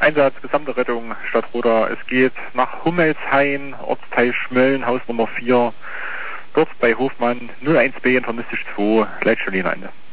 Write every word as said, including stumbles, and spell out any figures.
Einsatz, gesamte Rettung, Stadtroder. Es geht nach Hummelshain, Ortsteil Schmölln, Haus Nummer vier. Dort bei Hofmann null eins B, internistisch zwei, Leitstelle Ende.